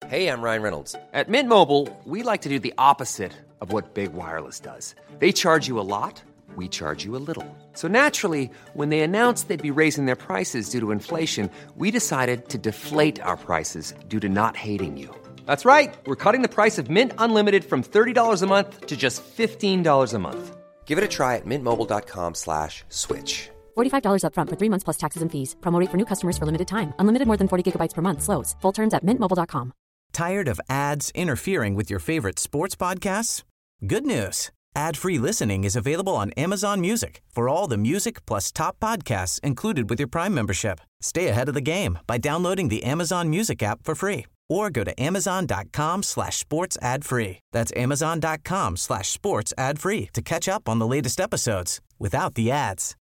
Hey, I'm Ryan Reynolds. At Mint Mobile, we like to do the opposite of what Big Wireless does. They charge you a lot, we charge you a little. So naturally, when they announced they'd be raising their prices due to inflation, we decided to deflate our prices due to not hating you. That's right. We're cutting the price of Mint Unlimited from $30 a month to just $15 a month. Give it a try at mintmobile.com/switch. $45 up front for 3 months plus taxes and fees. Promo rate for new customers for limited time. Unlimited more than 40 gigabytes per month. Slows full terms at mintmobile.com. Tired of ads interfering with your favorite sports podcasts? Good news. Ad-free listening is available on Amazon Music for all the music plus top podcasts included with your Prime membership. Stay ahead of the game by downloading the Amazon Music app for free or go to amazon.com/sports ad free. That's amazon.com/sports ad free to catch up on the latest episodes without the ads.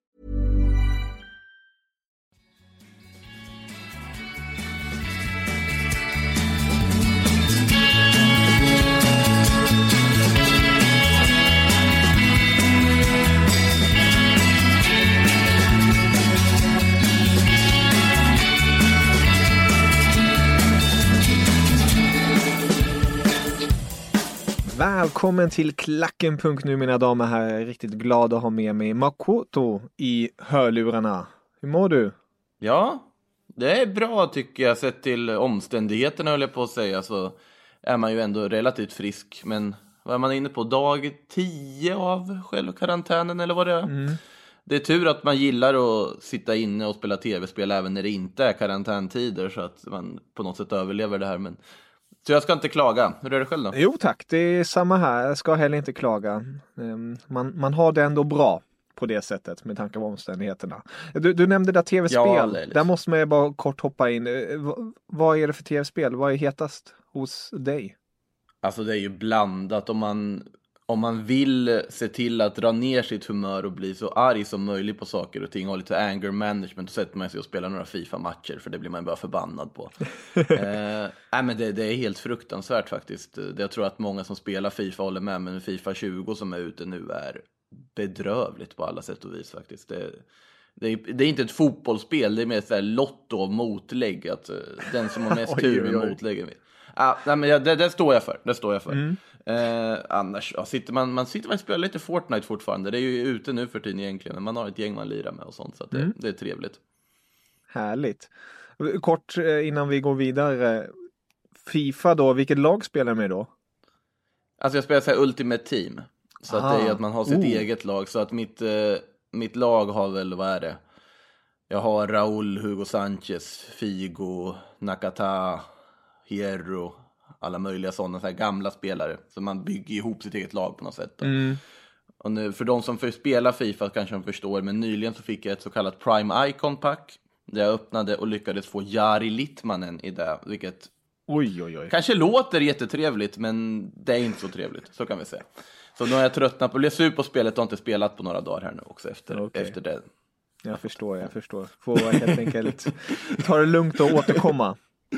Välkommen till Klacken.nu mina damer här. Jag är riktigt glad att ha med mig Makoto i hörlurarna. Hur mår du? Ja, det är bra tycker jag. Sett till omständigheterna höll jag på att säga så är man ju ändå relativt frisk. Men vad är man inne på? Dag 10 av själva karantänen eller vad det är? Det är tur att man gillar att sitta inne och spela tv-spel även när det inte är karantäntider så att man på något sätt överlever det här. Men så jag ska inte klaga. Hur är det själv då? Jo tack, det är samma här. Jag ska heller inte klaga. Man har det ändå bra på det sättet med tanke på omständigheterna. Du nämnde där tv-spel. Ja, där måste man bara kort hoppa in. Vad är det för tv-spel? Vad är hetast hos dig? Alltså det är ju blandat. Om man vill se till att dra ner sitt humör och bli så arg som möjligt på saker och ting och lite anger management, så sätter man sig och spelar några FIFA-matcher för det blir man bara förbannad på. Men det är helt fruktansvärt faktiskt. Jag tror att många som spelar FIFA håller med, men FIFA 20 som är ute nu är bedrövligt på alla sätt och vis faktiskt. Det är inte ett fotbollsspel, det är mer så här lotto av motlägg, att den som har mest tur med motläggen. Det står jag för. Annars man sitter och spelar lite Fortnite fortfarande. Det är ju ute nu för tiden egentligen, men man har ett gäng man lirar med och sånt, så att det är trevligt. Härligt. Kort innan vi går vidare, FIFA då, vilket lag spelar med då? Alltså jag spelar så här Ultimate Team. Så att det är att man har sitt eget lag. Så att mitt lag har väl, vad är det? Jag har Raúl, Hugo Sánchez, Figo, Nakata, Hierro, alla möjliga sådana här gamla spelare. Så man bygger ihop sitt eget lag på något sätt. Och nu, för de som får spela FIFA kanske de förstår, men nyligen så fick jag ett så kallat Prime Icon Pack. Där jag öppnade och lyckades få Jari Litmanen i det, vilket kanske låter jättetrevligt, men det är inte så trevligt, så kan vi säga. Så nu har jag tröttnat på att läsa ut på spelet och inte spelat på några dagar här nu också efter det. Jag förstår. Får helt enkelt ta det lugnt och återkomma.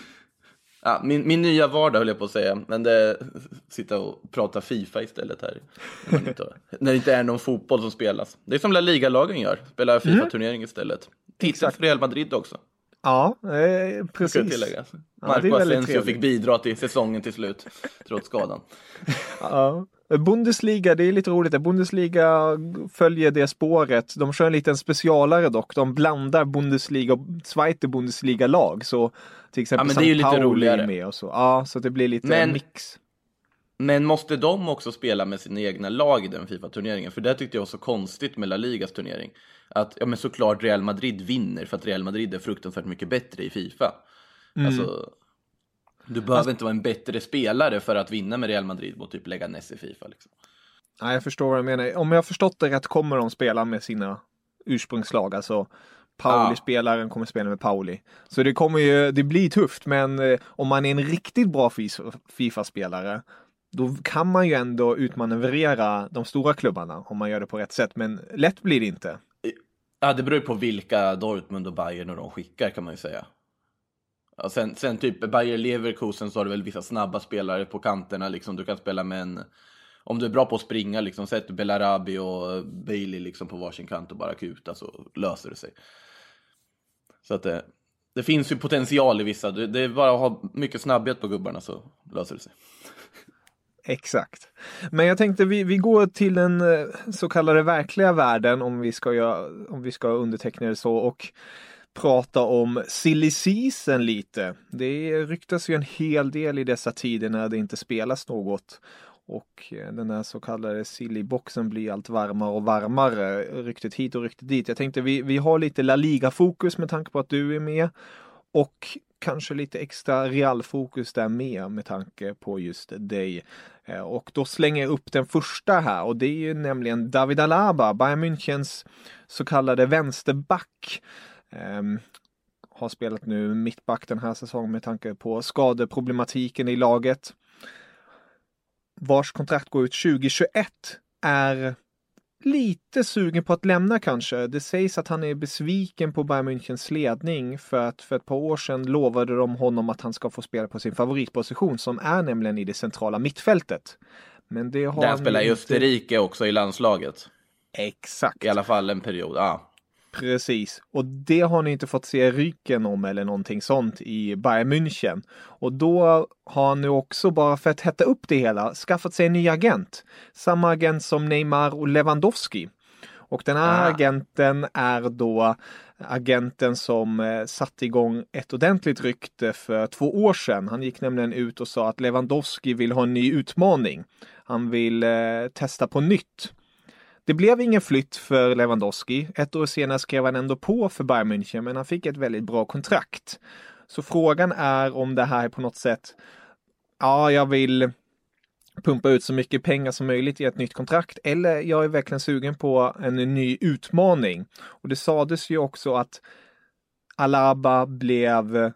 Ja, min nya vardag höll jag på att säga, men det sitta och prata FIFA istället här när det inte är någon fotboll som spelas. Det är som La Liga-lagen gör, spelar FIFA-turnering istället. Titta för Real Madrid också. Ja, precis. Marco Asensio fick bidra till säsongen till slut trots skadan. Ja. Bundesliga, det är lite roligt. Bundesliga följer det spåret. De kör en liten specialare dock. De blandar Bundesliga och Zweite Bundesliga-lag. Så till exempel men det är ju lite roligare med och så. Ja, så det blir lite mix. Men måste de också spela med sina egna lag i den FIFA-turneringen? För det tyckte jag var så konstigt med La Ligas turnering. Att men såklart Real Madrid vinner för att Real Madrid är fruktansvärt mycket bättre i FIFA. Alltså, du behöver inte vara en bättre spelare för att vinna med Real Madrid mot typ Leganes i FIFA liksom. Ja, jag förstår vad du menar. Om jag har förstått det rätt kommer de spela med sina ursprungslag. Alltså Pauli-spelaren kommer spela med Pauli. Så det blir tufft, men om man är en riktigt bra FIFA-spelare då kan man ju ändå utmanövrera de stora klubbarna om man gör det på rätt sätt. Men lätt blir det inte. Ja, det beror ju på vilka Dortmund och Bayern och de skickar kan man ju säga. Ja, sen typ Bayer Leverkusen så har du väl vissa snabba spelare på kanterna liksom. Du kan spela med en, om du är bra på att springa liksom, sätt Belarabi och Bailey liksom på varsin kant och bara kuta så löser det sig. Så att det finns ju potential i vissa. Det är bara att ha mycket snabbhet på gubbarna så löser det sig. Exakt. Men jag tänkte vi går till den så kallade verkliga världen om vi ska underteckna det så och prata om silly season lite. Det ryktas ju en hel del i dessa tider när det inte spelas något. Och den här så kallade silly-boxen blir allt varmare och varmare. Ryktet hit och ryktet dit. Jag tänkte vi har lite La Liga-fokus med tanke på att du är med. Och kanske lite extra Real-fokus där med tanke på just dig. Och då slänger jag upp den första här. Och det är ju nämligen David Alaba, Bayern Münchens så kallade vänsterback. Har spelat nu mittback den här säsongen med tanke på skadeproblematiken i laget. Vars kontrakt går ut 2021 är lite sugen på att lämna kanske. Det sägs att han är besviken på Bayern Münchens ledning för att för ett par år sedan lovade de honom att han ska få spela på sin favoritposition som är nämligen i det centrala mittfältet. Men det har han spelar i Österrike också i landslaget. Exakt. I alla fall en period, ja. Precis, och det har ni inte fått se ryken om eller någonting sånt i Bayern München. Och då har han nu också bara för att hetta upp det hela skaffat sig en ny agent. Samma agent som Neymar och Lewandowski. Och den här agenten är då agenten som satte igång ett ordentligt rykte för 2 år sedan. Han gick nämligen ut och sa att Lewandowski vill ha en ny utmaning. Han vill testa på nytt. Det blev ingen flytt för Lewandowski. 1 år senare skrev han ändå på för Bayern München, men han fick ett väldigt bra kontrakt. Så frågan är om det här på något sätt, jag vill pumpa ut så mycket pengar som möjligt i ett nytt kontrakt, eller jag är verkligen sugen på en ny utmaning. Och det sades ju också att Alaba blev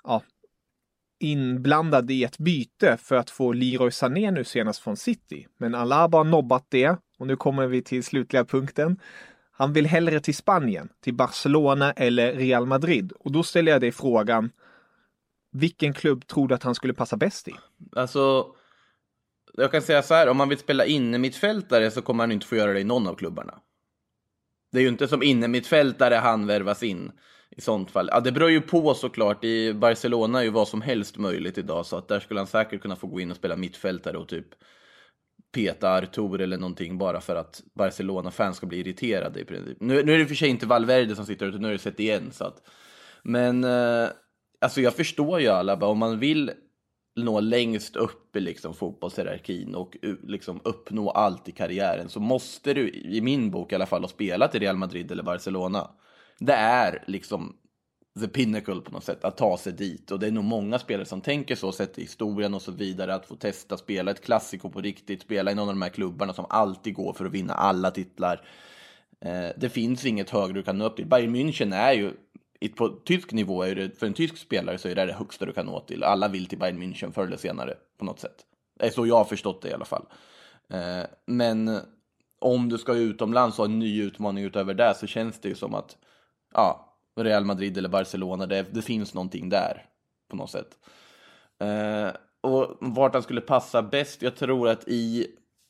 inblandad i ett byte för att få Leroy Sané nu senast från City. Men Alaba har nobbat det. Och nu kommer vi till slutliga punkten. Han vill hellre till Spanien, till Barcelona eller Real Madrid. Och då ställer jag dig frågan, vilken klubb tror du att han skulle passa bäst i? Alltså, jag kan säga så här, om man vill spela innermittfältare så kommer han inte få göra det i någon av klubbarna. Det är ju inte som innermittfältare han värvas in i sånt fall. Ja, det beror ju på såklart. I Barcelona är ju vad som helst möjligt idag, så att där skulle han säkert kunna få gå in och spela mittfältare och typ peta Artur eller någonting bara för att Barcelona-fans ska bli irriterade i princip. Nu är det för sig inte Valverde som sitter ute, nu är det sett igen så att. Men alltså jag förstår ju alla, om man vill nå längst upp i liksom fotbollshierarkin och liksom uppnå allt i karriären, så måste du i min bok i alla fall ha spelat i Real Madrid eller Barcelona. Det är liksom the pinnacle på något sätt, att ta sig dit. Och det är nog många spelare som tänker så, sett i historien och så vidare, att få testa spela ett klassiko på riktigt, spela i någon av de här klubbarna som alltid går för att vinna alla titlar. Det finns inget högre du kan nå upp till. Bayern München är ju, på tysk nivå är det, för en tysk spelare så är det högsta du kan nå till. Alla vill till Bayern München förr eller senare på något sätt. Det är så jag har förstått det i alla fall. Men om du ska utomlands och ha en ny utmaning utöver det, så känns det ju som att Real Madrid eller Barcelona, det finns någonting där på något sätt. Och vart han skulle passa bäst, jag tror att i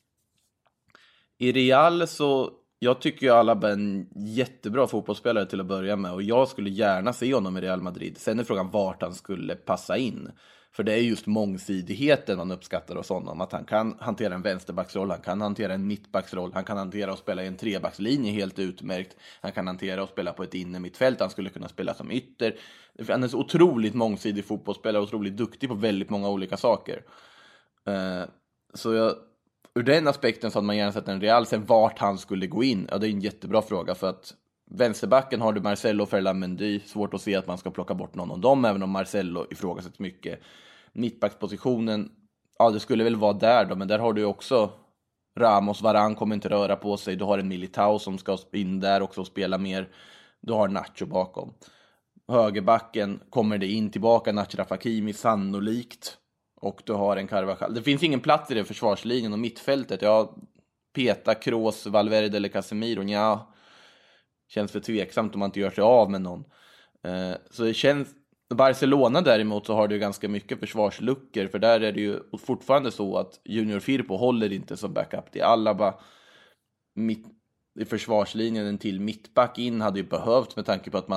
Real så, jag tycker ju Alaba är en jättebra fotbollsspelare till att börja med, och jag skulle gärna se honom i Real Madrid. Sen är frågan vart han skulle passa in. För det är just mångsidigheten man uppskattar hos honom. Att han kan hantera en vänsterbacksroll, han kan hantera en mittbacksroll, han kan hantera och spela i en trebackslinje helt utmärkt. Han kan hantera och spela på ett innermittfält, han skulle kunna spela som ytter. Han är så otroligt mångsidig fotbollsspelare, otroligt duktig på väldigt många olika saker. Så ur den aspekten så hade man gärna sett en Real. Sen vart han skulle gå in, det är en jättebra fråga, för att vänsterbacken har du Marcelo, Ferland Mendy. Svårt att se att man ska plocka bort någon av dem, även om Marcelo ifrågasätts mycket. Mittbackspositionen, det skulle väl vara där då, men där har du också Ramos, Varane kommer inte röra på sig. Du har en Militao som ska in där också och spela mer. Du har Nacho bakom. Högerbacken kommer det in tillbaka Achraf Hakimi sannolikt. Och du har en Carvajal. Det finns ingen plats i den försvarslinjen och mittfältet. Peta, Kroos, Valverde eller Casemiro. Känns för tveksamt om man inte gör sig av med någon. Så det känns. Barcelona däremot så har du ganska mycket försvarsluckor. För där är det ju fortfarande så att Junior Firpo håller inte som backup. Det är Alaba i försvarslinjen. En till mittback in hade ju behövt, med tanke på att man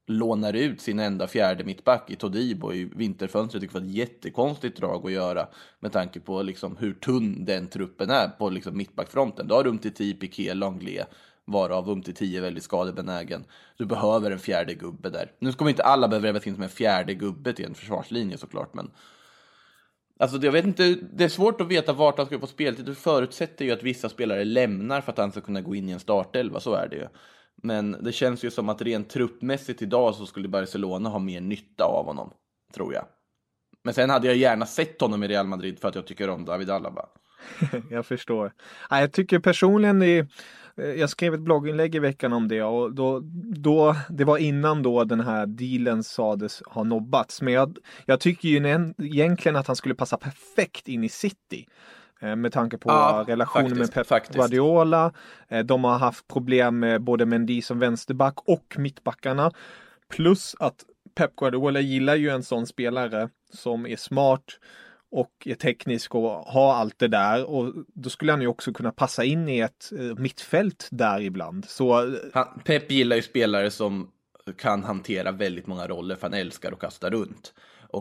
lånar ut sin enda fjärde mittback i Todibo i vinterfönstret. Det var ett jättekonstigt drag att göra med tanke på liksom hur tunn den truppen är på liksom mittbackfronten. Du har Umtiti, Piqué, Langlais, varav Umtiti är väldigt skadebenägen. Du behöver en fjärde gubbe där. Nu ska vi inte alla behöva vävas in som en fjärde gubbe till en försvarslinje såklart, men alltså jag vet inte, det är svårt att veta vart han ska få speltid. Du förutsätter ju att vissa spelare lämnar för att han ska kunna gå in i en startelva, så är det ju. Men det känns ju som att rent truppmässigt idag så skulle Barcelona ha mer nytta av honom, tror jag. Men sen hade jag gärna sett honom i Real Madrid för att jag tycker om David Alaba. Jag förstår. Jag tycker personligen jag skrev ett blogginlägg i veckan om det, och då det var innan då den här dealen sades ha nobbats. Men jag tycker ju egentligen att han skulle passa perfekt in i City. Med tanke på relationen med Pep Guardiola. De har haft problem med både Mendy som vänsterback och mittbackarna. Plus att Pep Guardiola gillar ju en sån spelare som är smart och är teknisk och har allt det där. Och då skulle han ju också kunna passa in i ett mittfält där ibland. Pep gillar ju spelare som kan hantera väldigt många roller, för han älskar att kasta runt.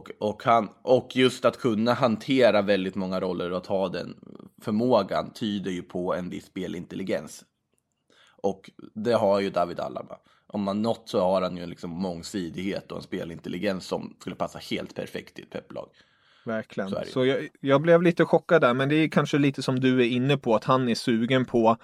Och just att kunna hantera väldigt många roller och att ha den förmågan tyder ju på en viss spelintelligens. Och det har ju David Alaba. Om man något så har han ju liksom mångsidighet och en spelintelligens som skulle passa helt perfekt i ett pepplag. Verkligen. Så jag blev lite chockad där, men det är kanske lite som du är inne på, att han är sugen på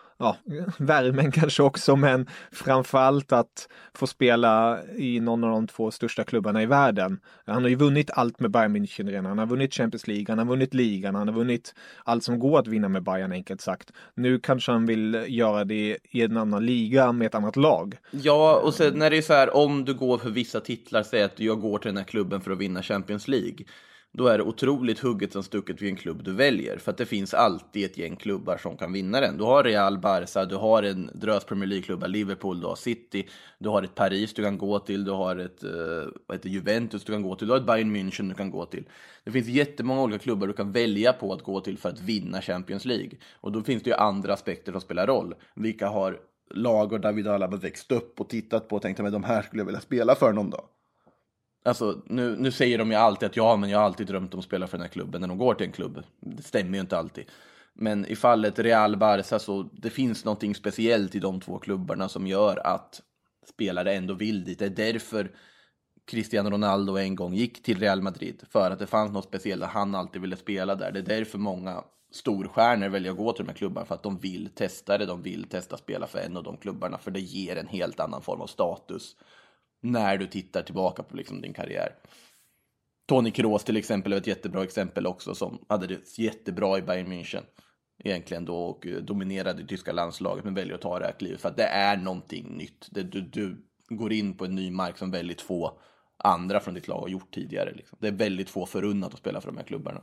värmen kanske också, men framförallt att få spela i någon av de 2 största klubbarna i världen. Han har ju vunnit allt med Bayern München redan. Han har vunnit Champions League, han har vunnit ligan, han har vunnit allt som går att vinna med Bayern, enkelt sagt. Nu kanske han vill göra det i en annan liga med ett annat lag. Ja, och sen när det är så här, om du går för vissa titlar, säg att jag går till den här klubben för att vinna Champions League, då är det otroligt hugget som stucket vid en klubb du väljer. För att det finns alltid ett gäng klubbar som kan vinna den. Du har Real, Barca, du har en drös Premier League-klubbar, Liverpool, du har City, du har ett Paris du kan gå till, du har ett Juventus du kan gå till, du har ett Bayern München du kan gå till. Det finns jättemånga olika klubbar du kan välja på att gå till för att vinna Champions League. Och då finns det ju andra aspekter som spelar roll. Vilka har lag och David Alaba växt upp och tittat på och tänkt att de här skulle jag vilja spela för någon dag. Alltså, nu säger de ju alltid att men jag har alltid drömt om att spela för den här klubben när de går till en klubb. Det stämmer ju inte alltid. Men i fallet Real Barca så det finns någonting speciellt i de 2 klubbarna som gör att spelare ändå vill dit. Det är därför Cristiano Ronaldo en gång gick till Real Madrid. För att det fanns något speciellt att han alltid ville spela där. Det är därför många storstjärnor väljer att gå till de här klubbarna. För att de vill testa det. De vill testa spela för en av de klubbarna. För det ger en helt annan form av status när du tittar tillbaka på liksom din karriär. Toni Kroos till exempel är ett jättebra exempel också, som hade det jättebra i Bayern München egentligen då och dominerade det tyska landslaget, men väljer att ta det här klivet för att det är någonting nytt. Du går in på en ny mark som väldigt få andra från ditt lag har gjort tidigare. Liksom. Det är väldigt få förunnat att spela för de här klubbarna.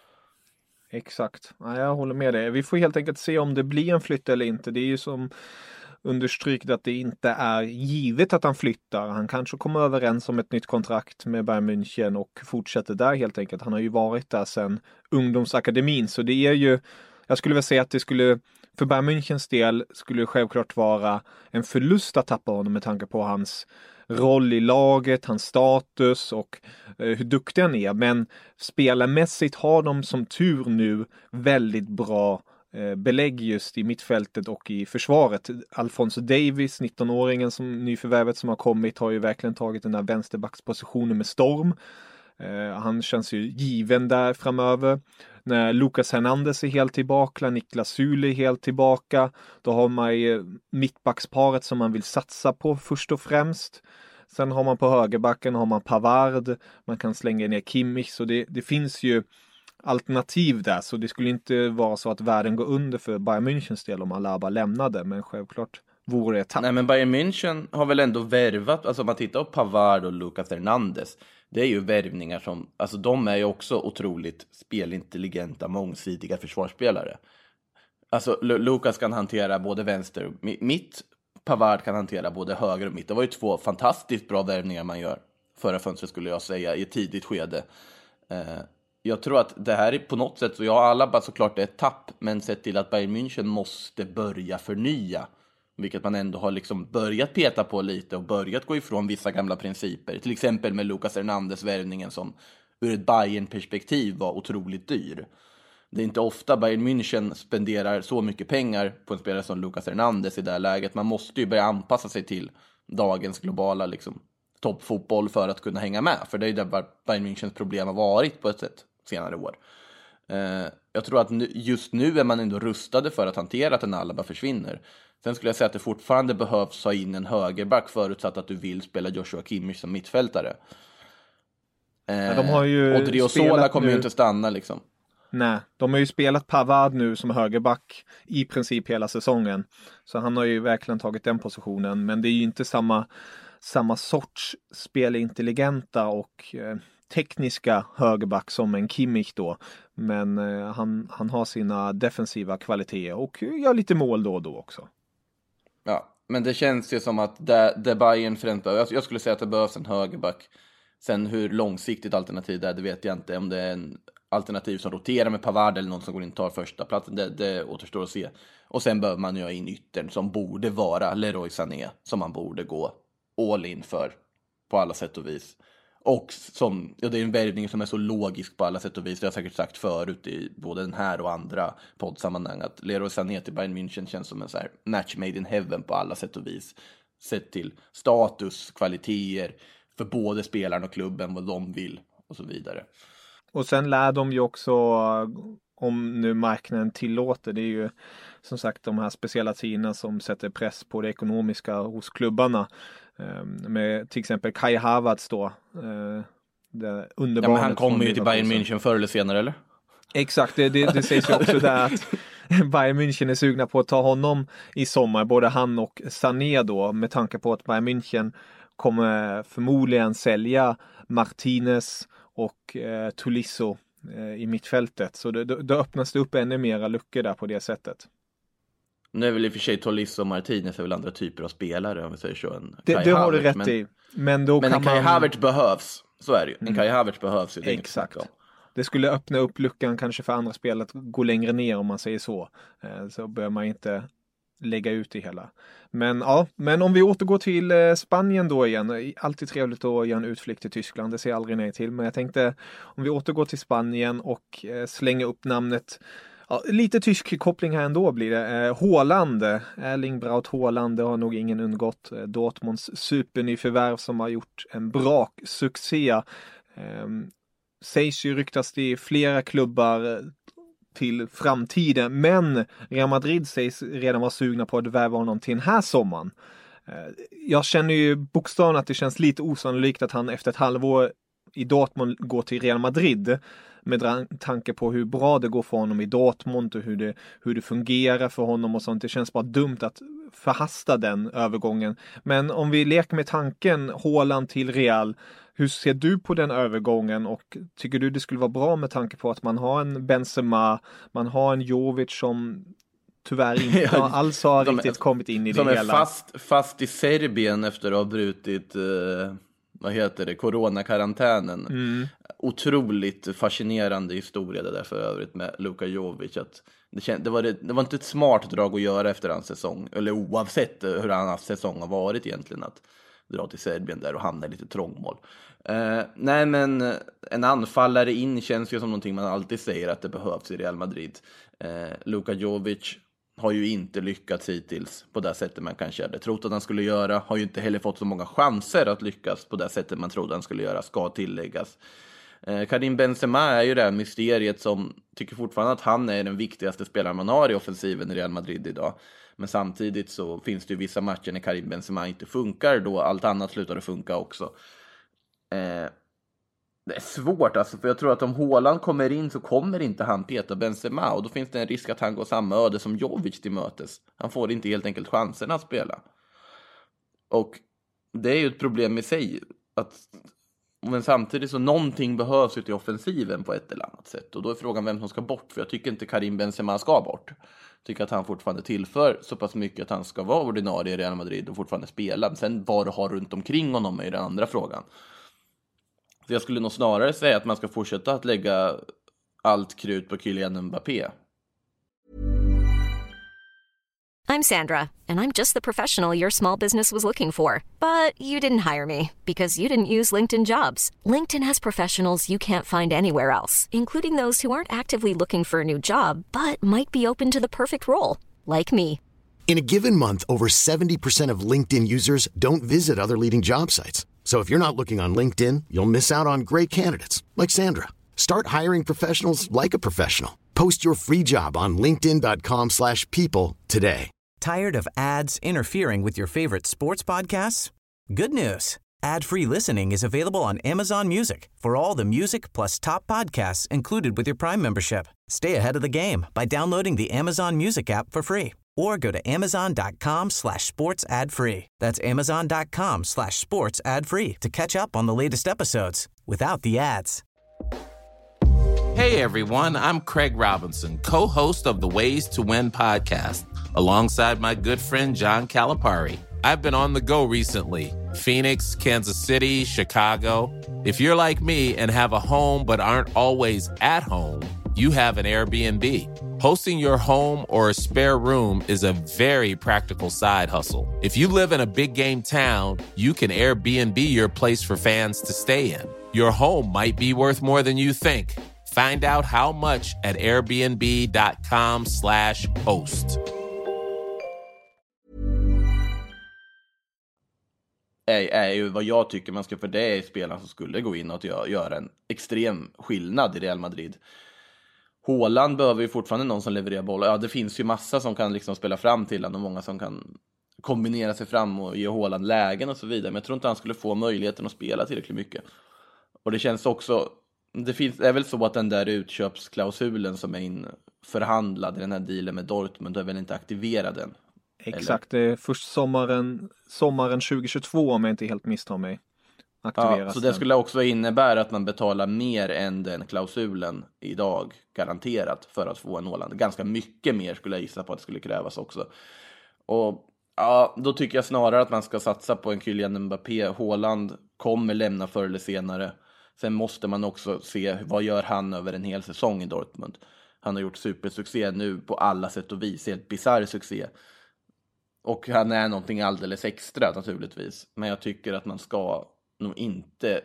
Exakt. Ja, jag håller med dig. Vi får helt enkelt se om det blir en flytt eller inte. Det är ju som understrykt att det inte är givet att han flyttar. Han kanske kommer överens om ett nytt kontrakt med Bayern München och fortsätter där helt enkelt. Han har ju varit där sedan ungdomsakademin, så det är ju, jag skulle väl säga att det skulle, för Bayern Münchens del skulle det självklart vara en förlust att tappa honom med tanke på hans roll i laget, hans status och hur duktig han är. Men spelarmässigt har de som tur nu väldigt bra belägg just i mittfältet och i försvaret. Alphonso Davies, 19-åringen som nyförvärvet som har kommit, har ju verkligen tagit den här vänsterbackspositionen med storm. Han känns ju given där framöver. När Lucas Hernandez är helt tillbaka, Niklas Süle är helt tillbaka, då har man ju mittbacksparet som man vill satsa på först och främst. Sen har man på högerbacken har man Pavard, man kan slänga ner Kimmich, så det finns ju alternativ där, så det skulle inte vara så att världen går under för Bayern Münchens del om Alaba lämnade, men självklart vore det tapp. Nej, men Bayern München har väl ändå värvat, alltså om man tittar på Pavard och Lucas Hernandez, det är ju värvningar som, alltså de är ju också otroligt spelintelligenta, mångsidiga försvarsspelare. Alltså Lucas kan hantera både vänster och mitt, Pavard kan hantera både höger och mitt. Det var ju 2 fantastiskt bra värvningar man gör förra fönstret, skulle jag säga, i ett tidigt skede. Jag tror att det här är på något sätt, så jag har alla bara såklart ett tapp, men sett till att Bayern München måste börja förnya vilket man ändå har liksom börjat peta på lite och börjat gå ifrån vissa gamla principer. Till exempel med Lucas Hernandez-värvningen som ur ett Bayern-perspektiv var otroligt dyr. Det är inte ofta Bayern München spenderar så mycket pengar på en spelare som Lucas Hernandez i det här läget. Man måste ju börja anpassa sig till dagens globala liksom, toppfotboll för att kunna hänga med. För det är ju där Bayern Münchens problem har varit på ett sätt senare år. Jag tror att just nu är man ändå rustade för att hantera att en Alaba försvinner. Sen skulle jag säga att det fortfarande behövs ha in en högerback förutsatt att du vill spela Joshua Kimmich som mittfältare. De har ju Odriozola kommer ju inte stanna liksom. Nej, de har ju spelat Pavard nu som högerback i princip hela säsongen. Så han har ju verkligen tagit den positionen. Men det är ju inte samma sorts spelintelligenta och tekniska högerback som en Kimmich då. Men han har sina defensiva kvaliteter och gör lite mål då och då också. Ja, men det känns ju som att det Bayern främst behöver. Jag skulle säga att det behövs en högerback. Sen hur långsiktigt alternativ det är, det vet jag inte. Om det är en alternativ som roterar med Pavard eller någon som går in och tar första platsen, det återstår att se. Och sen behöver man ju ha in yttern som borde vara Leroy Sané, som man borde gå all in för på alla sätt och vis. Och det är en värvning som är så logisk på alla sätt och vis. Det har jag säkert sagt förut i både den här och andra poddsammanhang att Leroy Sané till Bayern München känns som en så här match made in heaven på alla sätt och vis. Sett till status, kvaliteter för både spelaren och klubben, vad de vill och så vidare. Och sen lär de ju också, om nu marknaden tillåter, det är ju som sagt de här speciella tiderna som sätter press på det ekonomiska hos klubbarna. Med till exempel Kai Havertz då. Det underbara. Ja, men han kommer ju till Bayern München förr eller senare, eller? Exakt, det sägs ju också där att Bayern München är sugna på att ta honom i sommar. Både han och Sané då, med tanke på att Bayern München kommer förmodligen sälja Martinez och Tolisso i mittfältet. Så då öppnas det upp ännu mera luckor där på det sättet. Nu är väl i och för sig Tolisso och Martinez är väl andra typer av spelare om vi säger så. Det har du rätt i. Men en Kai Havertz behövs. Så är det ju. En Kai Havertz behövs ju. Exakt. Det skulle öppna upp luckan kanske för andra spel att gå längre ner om man säger så. Så bör man inte lägga ut det hela. Men om vi återgår till Spanien då igen. Alltid trevligt att göra en utflykt till Tyskland. Det ser jag aldrig nej till. Men jag tänkte om vi återgår till Spanien och slänger upp namnet. Ja, lite tysk koppling här ändå blir det. Haaland, Erling Braut Haaland, det har nog ingen undgått. Dortmunds supernyförvärv som har gjort en bra succé. Sägs ju ryktas det flera klubbar till framtiden, men Real Madrid sägs redan vara sugna på att värva honom till den här sommaren. Jag känner ju bokstavligen att det känns lite osannolikt att han efter ett halvår i Dortmund går till Real Madrid, med tanke på hur bra det går för honom i Dortmund och hur det fungerar för honom och sånt. Det känns bara dumt att förhasta den övergången. Men om vi leker med tanken Haaland till Real, hur ser du på den övergången och tycker du det skulle vara bra med tanke på att man har en Benzema, man har en Jovic som tyvärr inte alls har riktigt kommit in i det hela. Som är fast i Serbien efter att ha brutit coronakarantänen. Otroligt fascinerande historia det där för övrigt med Luka Jovic. Att det var inte ett smart drag att göra efter hans säsong, eller oavsett hur hans säsong har varit egentligen, att dra till Serbien där och hamna i lite trångmål. Nej, men en anfallare in känns ju som någonting man alltid säger att det behövs i Real Madrid. Luka Jovic har ju inte lyckats hittills på det sättet man kanske hade trott att han skulle göra. Har ju inte heller fått så många chanser att lyckas på det sättet man trodde han skulle göra, ska tilläggas. Karim Benzema är ju det här mysteriet som tycker fortfarande att han är den viktigaste spelaren man har i offensiven i Real Madrid idag. Men samtidigt så finns det ju vissa matcher när Karim Benzema inte funkar, då allt annat slutar att funka också. Det är svårt alltså, för jag tror att om Haaland kommer in så kommer inte han peta Benzema, och då finns det en risk att han går samma öde som Jovic till mötes. Han får inte helt enkelt chansen att spela. Och det är ju ett problem i sig, men samtidigt så någonting behövs ute i offensiven på ett eller annat sätt. Och då är frågan vem som ska bort, för jag tycker inte Karim Benzema ska bort. Jag tycker att han fortfarande tillför så pass mycket att han ska vara ordinarie i Real Madrid och fortfarande spela. Men sen vad du har runt omkring honom är den andra frågan. Så jag skulle nog snarare säga att man ska fortsätta att lägga allt krut på Kylian Mbappé. I'm Sandra, and I'm just the professional your small business was looking for. But you didn't hire me because you didn't use LinkedIn Jobs. LinkedIn has professionals you can't find anywhere else, including those who aren't actively looking for a new job, but might be open to the perfect role, like me. In a given month, over 70% of LinkedIn users don't visit other leading job sites. So if you're not looking on LinkedIn, you'll miss out on great candidates like Sandra. Start hiring professionals like a professional. Post your free job on linkedin.com/people today. Tired of ads interfering with your favorite sports podcasts? Good news. Ad-free listening is available on Amazon Music for all the music plus top podcasts included with your Prime membership. Stay ahead of the game by downloading the Amazon Music app for free or go to amazon.com/sports ad free. That's amazon.com/sports ad free to catch up on the latest episodes without the ads. Hey everyone, I'm Craig Robinson, co-host of the Ways to Win podcast, alongside my good friend John Calipari. I've been on the go recently. Phoenix, Kansas City, Chicago. If you're like me and have a home but aren't always at home, you have an Airbnb. Hosting your home or a spare room is a very practical side hustle. If you live in a big game town, you can Airbnb your place for fans to stay in. Your home might be worth more than you think. Find out how much at airbnb.com/host. Är ju vad jag tycker man ska, för det är spelare som skulle gå in och göra en extrem skillnad i Real Madrid. Haaland behöver ju fortfarande någon som levererar bollar. Ja, det finns ju massa som kan liksom spela fram till honom och många som kan kombinera sig fram och ge Haaland lägen och så vidare. Men jag tror inte han skulle få möjligheten att spela tillräckligt mycket. Och det känns också, är väl så att den där utköpsklausulen som är förhandlad i den här dealen med Dortmund är väl inte aktiverad än. Exakt, det är först sommaren 2022 om jag inte helt misstar mig. Ja, så det skulle också innebära att man betalar mer än den klausulen idag garanterat för att få en Haaland. Ganska mycket mer skulle jag gissa på att det skulle krävas också. Och ja, då tycker jag snarare att man ska satsa på en Kylian Mbappé. Haaland kommer lämna förr eller senare. Sen måste man också se vad gör han över en hel säsong i Dortmund. Han har gjort supersuccé nu på alla sätt och vis. Helt bizarr succé. Och han är någonting alldeles extra naturligtvis. Men jag tycker att man ska nog inte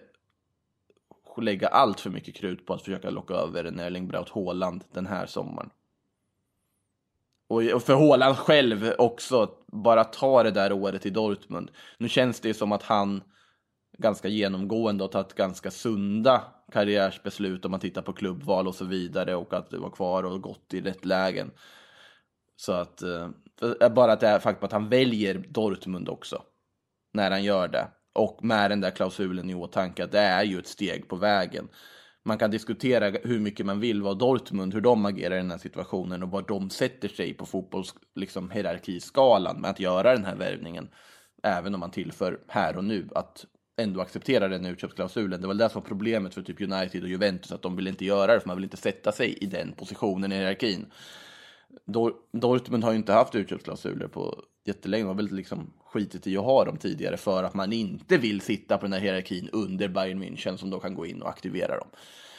lägga allt för mycket krut på att försöka locka över en Erling Braut Haaland den här sommaren. Och för Haaland själv också, bara ta det där året i Dortmund. Nu känns det som att han ganska genomgående har tagit ganska sunda karriärsbeslut om man tittar på klubbval och så vidare, och att det var kvar och gått i rätt lägen. Så att bara att det är faktum att han väljer Dortmund också när han gör det, och med den där klausulen i åtanke, att det är ju ett steg på vägen. Man kan diskutera hur mycket man vill vad Dortmund, hur de agerar i den här situationen och var de sätter sig på fotbolls liksom hierarkiskalan med att göra den här värvningen, även om man tillför här och nu att ändå acceptera den utköpsklausulen. Det var det som var problemet för typ United och Juventus, att de vill inte göra det för man vill inte sätta sig i den positionen i hierarkin. Dortmund har ju inte haft utköpsklausuler på jättelänge. Man har väl liksom skitit i att ha dem tidigare för att man inte vill sitta på den här hierarkin under Bayern München som då kan gå in och aktivera dem.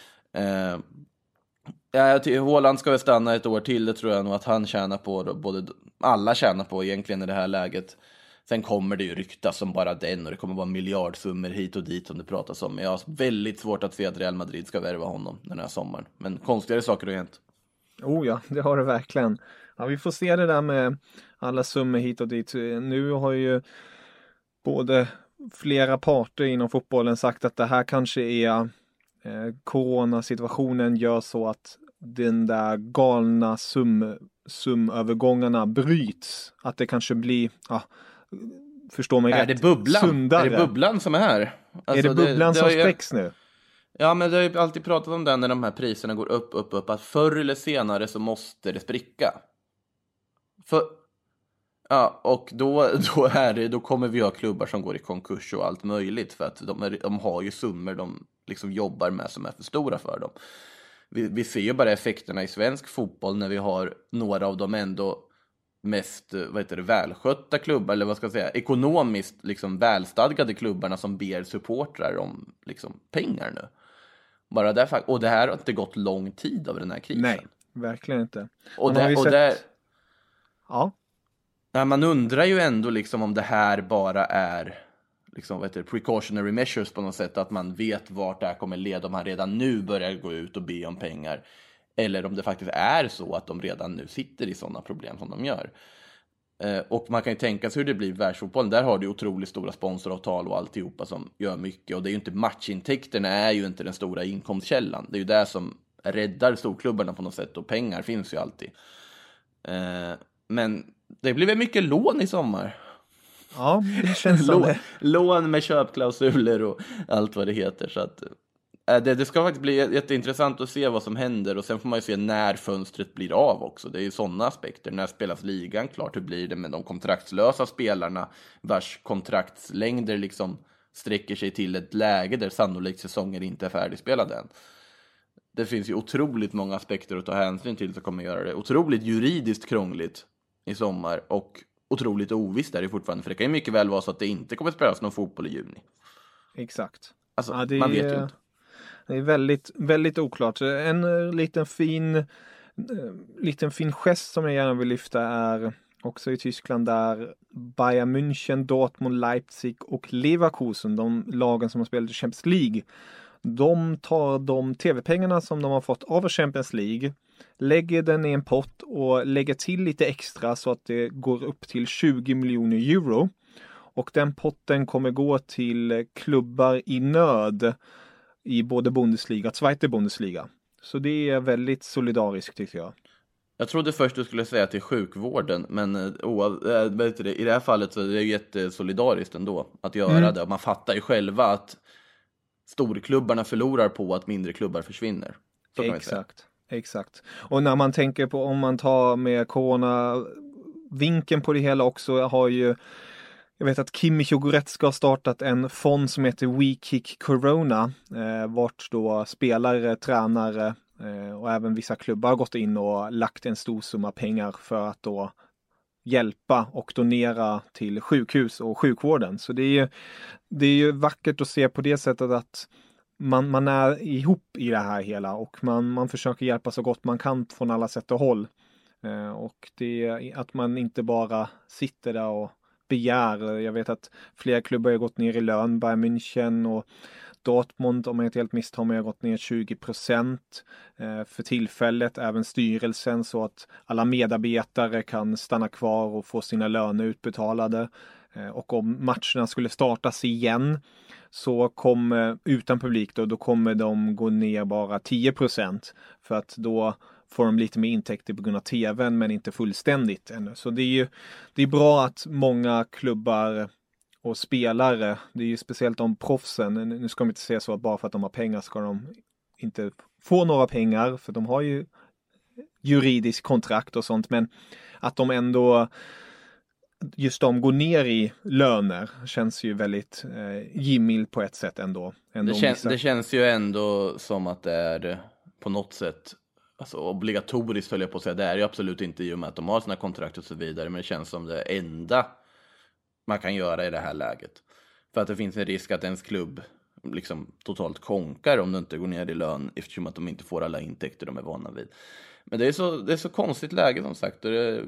Haaland ska väl stanna ett år till, det tror jag nog att han tjänar på. Både alla tjänar på egentligen i det här läget. Sen kommer det ju ryktas som bara den, och det kommer vara miljardsummor hit och dit som det pratas om. Men jag har väldigt svårt att se att Real Madrid ska värva honom den här sommaren. Men konstigare saker har hänt. Oh ja, det har det verkligen. Ja, vi får se det där med alla summor hit och dit. Nu har ju både flera parter inom fotbollen sagt att det här kanske är coronasituationen gör så att den där galna sumövergångarna bryts. Att det kanske blir, förstår mig rätt, det bubblan? sundare. Är det bubblan som är här? Alltså, är det bubblan som spräcks nu? Ja, men det har ju alltid pratat om den när de här priserna går upp, att förr eller senare så måste det spricka. Och då kommer vi ha klubbar som går i konkurs och allt möjligt, för att de har ju summor de liksom jobbar med som är för stora för dem. Vi ser ju bara effekterna i svensk fotboll när vi har några av de ändå mest välskötta klubbar, eller vad ska jag säga, ekonomiskt liksom välstadgade klubbarna som ber supportrar om liksom pengar nu. Bara därför, och det här har inte gått lång tid av den här krisen. Nej, verkligen inte. Och Nej, man undrar ju ändå liksom om det här bara är liksom, precautionary measures på något sätt, att man vet vart det här kommer leda om man redan nu börjar gå ut och be om pengar, eller om det faktiskt är så att de redan nu sitter i sådana problem som de gör. Och man kan ju tänka sig hur det blir i världsfotbollen. Där har du otroligt stora sponsoravtal och alltihopa som gör mycket, och det är ju inte matchintäkterna är ju inte den stora inkomstkällan. Det är ju det som räddar storklubbarna på något sätt, och pengar finns ju alltid. Men det blir väl mycket lån i sommar. Ja, det känns som det. Lån med köpklausuler och allt vad det heter. Så att det ska faktiskt bli jätteintressant att se vad som händer. Och sen får man ju se när fönstret blir av också. Det är ju sådana aspekter. När spelas ligan klart, hur blir det med de kontraktslösa spelarna vars kontraktslängder liksom sträcker sig till ett läge där sannolikt säsongen inte är färdigspelad än. Det finns ju otroligt många aspekter att ta hänsyn till som kommer göra det otroligt juridiskt krångligt i sommar, och otroligt ovisst är det fortfarande, för det kan ju mycket väl vara så att det inte kommer att spelas någon fotboll i juni. Exakt. Alltså, ja, man vet ju inte. Det är väldigt, väldigt oklart. En liten fin gest som jag gärna vill lyfta är också i Tyskland, där Bayern München, Dortmund, Leipzig och Leverkusen, de lagen som har spelat i Champions League, de tar de tv-pengarna som de har fått av Champions League, lägger den i en pott och lägger till lite extra så att det går upp till 20 miljoner euro. Och den potten kommer gå till klubbar i nöd i både Bundesliga och Zweite Bundesliga. Så det är väldigt solidariskt, tycker jag. Jag trodde först du skulle säga till sjukvården, men i det här fallet så är det jättesolidariskt ändå att göra det. Och man fattar ju själva att storklubbarna förlorar på att mindre klubbar försvinner. Så kan Exakt. Och när man tänker på, om man tar med corona-vinkeln på det hela också, har ju, jag vet att Kimmich och Goretzka har startat en fond som heter We Kick Corona, vart då spelare, tränare och även vissa klubbar har gått in och lagt en stor summa pengar för att då hjälpa och donera till sjukhus och sjukvården. Så det är ju vackert att se på det sättet att man är ihop i det här hela, och man försöker hjälpa så gott man kan från alla sätt och håll. Och det är att man inte bara sitter där och begär. Jag vet att flera klubbar har gått ner i lön, Bayern München och Dortmund, om jag inte helt misstar mig, har gått ner 20% för tillfället, även styrelsen, så att alla medarbetare kan stanna kvar och få sina löner utbetalade. Och om matcherna skulle startas igen så kommer, utan publik då kommer de gå ner bara 10%, för att då får de lite mer intäkter på grund av tvn, men inte fullständigt ännu. Så det är bra att många klubbar och spelare, det är ju speciellt de proffsen, nu ska man inte säga så att bara för att de har pengar ska de inte få några pengar, för de har ju juridisk kontrakt och sånt, men att de ändå, just de går ner i löner, känns ju väldigt givmild på ett sätt ändå. Det känns ju ändå som att det är på något sätt, alltså obligatoriskt, höll jag på att säga. Det är ju absolut inte, i och med att de har sina kontrakt och så vidare, men det känns som det enda man kan göra i det här läget. För att det finns en risk att ens klubb liksom totalt konkar om du inte går ner i lön, eftersom att de inte får alla intäkter de är vana vid. Men det är så konstigt läge, som sagt.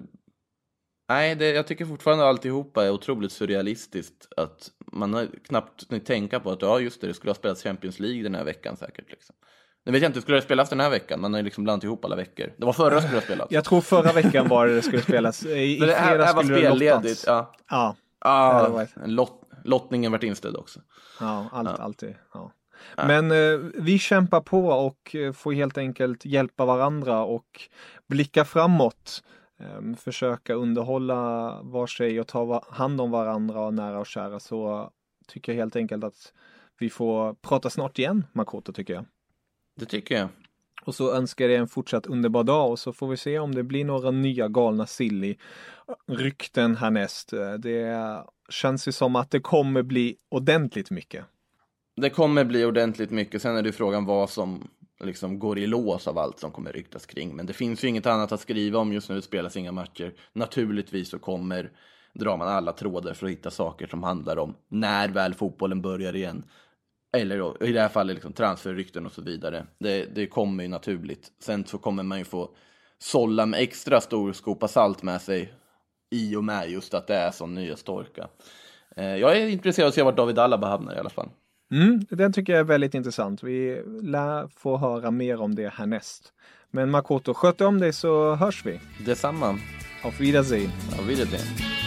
Jag tycker fortfarande alltihopa är otroligt surrealistiskt. Att man har knappt tänka på att det skulle ha spelats Champions League den här veckan säkert. Liksom. Nu vet jag inte, skulle det spelas den här veckan? Man har ju liksom blandat ihop alla veckor. Det var förra skulle det spelas. Jag tror förra veckan var det skulle spelas. I det här var spelledigt. Lottningen vart inställd också. Ja, alltid. Ja. Men vi kämpar på och får helt enkelt hjälpa varandra och blicka framåt. Försöka underhålla var sig och ta hand om varandra och nära och kära. Så tycker jag helt enkelt att vi får prata snart igen, Makoto, tycker jag. Det tycker jag. Och så önskar jag en fortsatt underbar dag, och så får vi se om det blir några nya galna silly rykten härnäst. Det känns ju som att det kommer bli ordentligt mycket. Det kommer bli ordentligt mycket. Sen är det frågan vad som liksom går i lås av allt som kommer ryktas kring. Men det finns ju inget annat att skriva om just nu. Det spelas inga matcher. Naturligtvis så drar man alla trådar för att hitta saker som handlar om när väl fotbollen börjar igen. Eller då, i det här fallet liksom transferrykten och så vidare. Det kommer ju naturligt. Sen så kommer man ju få sålla med extra stor skopa salt med sig i och med just att det är sån nya storka. Jag är intresserad av att se vart David Alaba hamnar i alla fall. Den tycker jag är väldigt intressant. Vi lär få höra mer om det härnäst. Men Makoto, sköt om dig så hörs vi. Detsamma. Auf Wiedersehen. Auf Wiedersehen.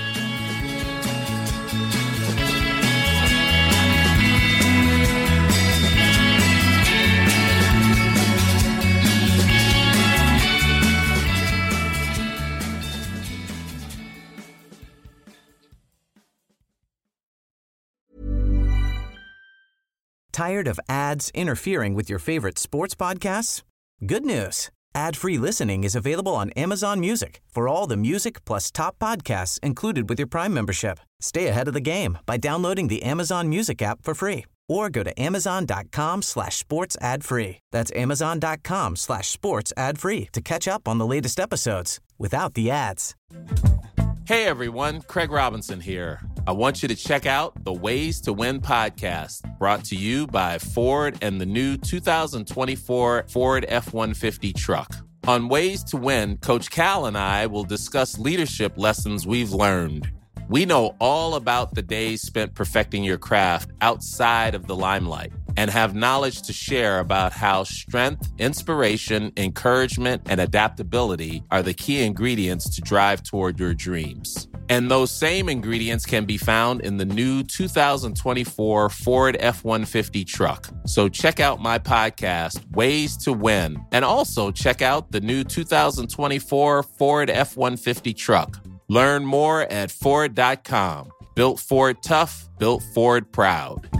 Tired of ads interfering with your favorite sports podcasts? Good news. Ad-free listening is available on Amazon Music for all the music plus top podcasts included with your Prime membership. Stay ahead of the game by downloading the Amazon Music app for free or go to amazon.com/sports ad free. That's amazon.com/sports ad free to catch up on the latest episodes without the ads. Hey everyone, Craig Robinson here. I want you to check out the Ways to Win podcast, brought to you by Ford and the new 2024 Ford F-150 truck. On Ways to Win, Coach Cal and I will discuss leadership lessons we've learned. We know all about the days spent perfecting your craft outside of the limelight and have knowledge to share about how strength, inspiration, encouragement, and adaptability are the key ingredients to drive toward your dreams. And those same ingredients can be found in the new 2024 Ford F-150 truck. So check out my podcast, Ways to Win, and also check out the new 2024 Ford F-150 truck. Learn more at Ford.com. Built Ford tough, built Ford proud.